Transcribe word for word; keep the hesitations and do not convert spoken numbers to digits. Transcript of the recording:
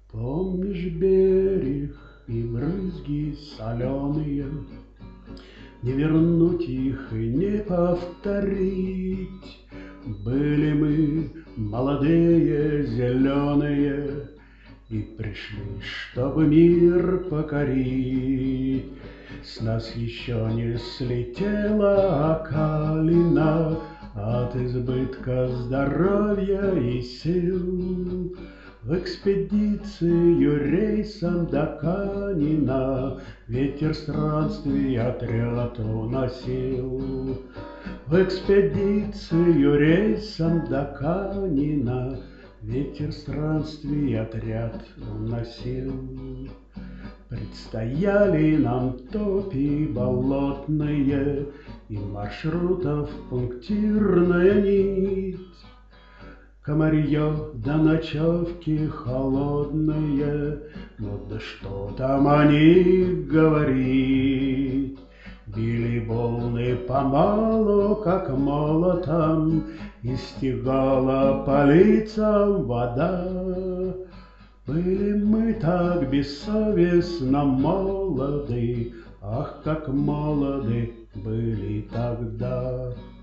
Помнишь берег и брызги соленые? Не вернуть их и не повторить. Были мы молодые, зеленые, и пришли, чтобы мир покорить. С нас еще не слетела окалина от избытка здоровья и сил. В экспедицию рейсом до Канина ветер странствий отряд уносил. В экспедицию рейсом до Канина ветер странствий отряд уносил. Предстояли нам топи болотные и маршрутов пунктирная нить. Комарье до ночевки холодные, ну да что там о них говорить. Били волны помалу, как молотом, и стегала по лицам вода. Были мы так бессовестно молоды, ах, как молоды были тогда.